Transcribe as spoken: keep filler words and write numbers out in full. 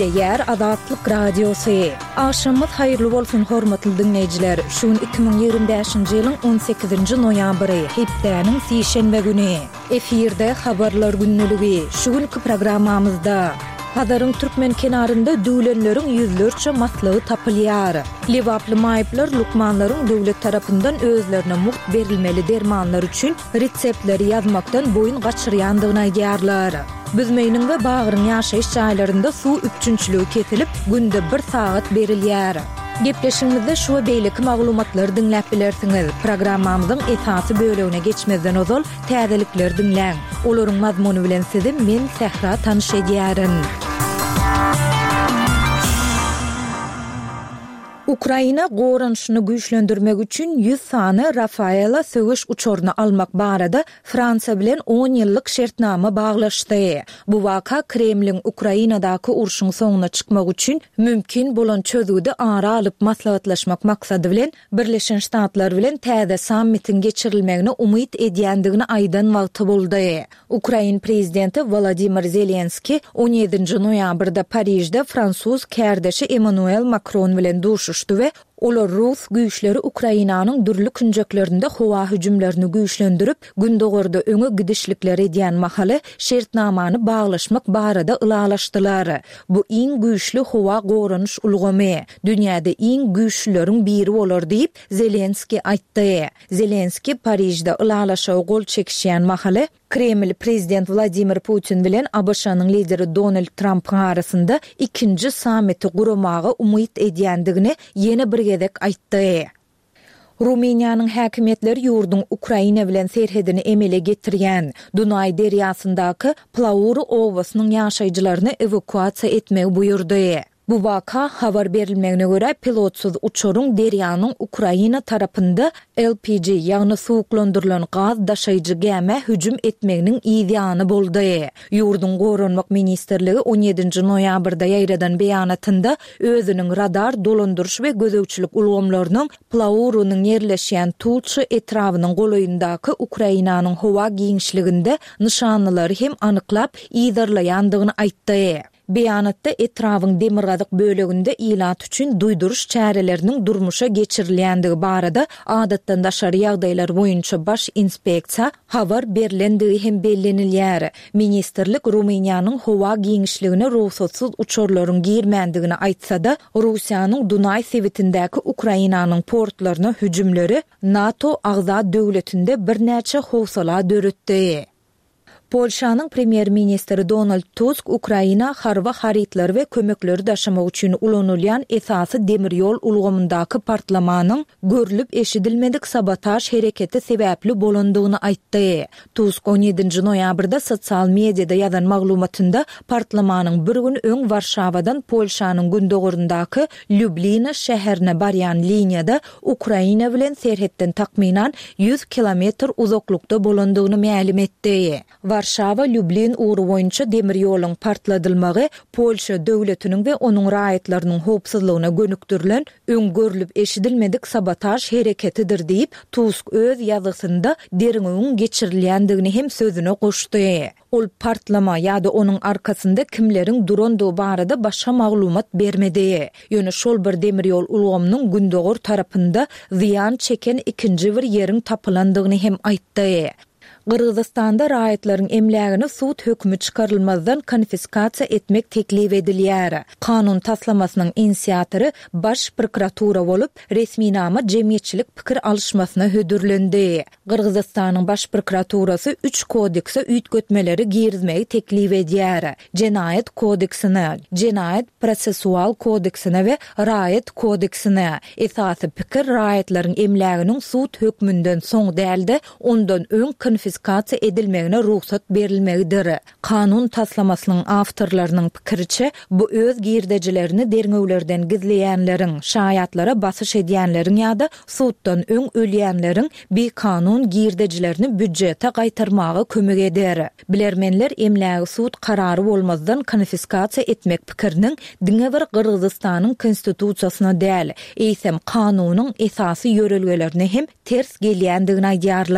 Eşitleyer Azatlyk Radiosu. Aşamyz haýyrly bolsun hormatly dinleýijiler. Şuň iki bin ýigrimä beşinji ýylyň on sekizinji noýabry, hepdeniň sişenbe güni. Efirde habarlar günnüligi. Şu günki programmamyzda Hazaryň türkmen kenarynda döwlenleriň ýüzlerçe matlygy tapylýar. Lewaply maýyplar lukmanlaryň döwlet tarapyndan özlerine muht berilmeli dermanlar üçin reseptleri ýazmakdan boyun gaçyrýandygyny aýdýarlar. Büzmeýiniň we bagyryň ýaşaýyş jaýlarynda suw üçünçiligi kesilip, günde bir saat berilýär. Gepleşigimizde şu beýleki maglumatlary dinläp bilersiňiz. Programmamyzyň esasy bölegine geçmezden ozal täzelikler dinläň. Olaryň mazmuny bilen sizi men Sehra tanyş edýärim. Ukraina goranşyny güýçlendirmek üçin ýüz sany Rafaela sögüş uçoruny almak barada Fransa bilen on ýyllyk şertnama baglaşdy. Bu waka Kremliň Ukrainadaky urşuň soňuna çykmak üçin mümkin bolan çözüwdi ara alyp maslahatlaşmak maksady bilen Birleşen Ştatlar bilen täze sammitin geçirilmegine umyt edýändigini aýdan wagty boldy. Ukraina prezidenti Volodymyr Zelenski on ýedinji noýabrda Parijde Fransuz kärdeşi Emmanuel Macron bilen duşuşdy we olar Rus güýçleri Ukrainanyň dürli künjeklerinde howa hüjümlerini güýçlendirip, gündogorda öňe gidişlikler edýän mahaly şertnamany baglaşmak barada ylalaşdylar. Bu iň güýçli howa goranyş ulgamy, dünýäde iň güýçlüleriň biri bolar diýip Zelenski aýtdy. Zelenski Parijde ylalaşa gol çekişýän mahaly Kreml prezident Vladimir Putin bilen A B Ş'nyň lideri Donald Trump arasynda ikinji sammiti guramagy umyt edýändigini ýene bir gezek aýtdy. Rumeniýanyň häkimetleri ýurdun Ukraina bilen serhedini emele getirýän Dunay derýasyndaky Plauru owasynyň ýaşaýjylaryny evakuasiýa etmegi buýurdy. Bu waka habar berilmegine görä pilotsuz uçoruň derýanyň Ukraina tarapynda L P G ýagny suwuklandyrylan gaz daşaýjy gäme hüjüm etmeginiň ýa boldy. Ýurdun goranmak ministerligi on ýedinji noýabrda ýaýradan beýanatynda özüniň radar, dolandyryş we gözegçilik ulgamlarynyň Plaurunyň ýerleşýän Tulçy etrawynyň golaýyndaky Ukrainanyň howa giňişliginde nişanlylary hem anyklap ýydarlaýandygyny aýtdy. Beýanatda etrawyň demirgazyk böleginde ilat üçin duýduruş çäreleriniň durmuşa geçirilýändigi barada adatdan daşary ýagdaýlar boýunça baş inspeksiýa habar berilendigi hem bellenilýär. Ministerlik Rumeniýanyň howa giňişligine ruhsatsyz uçorlaryň girmändigini aýtsa-da, Russiýanyň Dunay sewitindäki Ukrainanyň portlaryna hüjümleri NATO agza döwletinde bir näçe howsala döretdi. Polşanyň premier ministri Donald Tusk Ukraina harwa haritler we kömekleri daşamak üçin ulanylýan esasy demir ýol ulgamyndaky partlamanyň görülip eşidilmedik sabotaj hereketi sebäpli bolandygyny aýtdy. Tusk on ýedinji noýabrda sosial mediada ýazan maglumatynda partlamanyň bir gün öň Warşawadan Polşanyň gündogorundaky Lublina şäherine barýan liniýada Ukraina bilen serhetden takminan ýüz kilometr uzaklykda bolandygyny ma'lum etdi. Warşawa Lublin uğru boýunça demir ýoluň partladylmagy Polşa döwletiniň we onuň raýatlarynyň howpsuzlygyna gönükdirilen öň görülip eşidilmedik sabotaj hereketidir diýip Tusk öz ýazgysynda deriňiň geçirilýändigini hem sözüne goşdy. Ol partlama ýa-da onuň arkasynda kimleriň durandygy barada başga maglumat bermedi. Ýöne şol bir demir ýol ulgamynyň gündogor tarapynda ziýan çeken ikinji bir ýeriň tapylandygyny hem aýtdy. Kırgızstanda raýatlaryň emlägini sud hökmü çykarylmazdan konfiskasiýa etmek teklip edilýär. Kanun taslamasynyň inisiatory baş prokuratura bolup, resmi nama jemgyýetçilik pikir alışmasyna hödürlendi. Kırgızstanyň baş prokuraturasy üç kodekse üýtgetmeleri girizmegi teklip edýär. Jenaýat kodeksine, Jenaýat prosessual kodeksine we raýat kodeksine. Esasy pikir raýatlaryň emläginiň sud hökmünden soň dälde ondan öň konfiskasiýa edilmegine ruhsat berilmegidir. Kanun taslamasynyň awtorlarynyň pikiriçe, bu öz girdejilerini derňewlerden gizleýänleriň, şaýatlara basyş edýänleriň ýa-da suddan öň ölýänleriň bir kanun girdejilerini büdjete gaýtarmagy kömek eder. Bilermenler emlägi sud karary bolmazdan konfiskasiýa etmek pikiriniň diňe bir Kırgızstanyň konstitusiýasyna däl, eýsem kanunyň esasy ýörelgelerini hem ters gelýändigini aýdýarlar.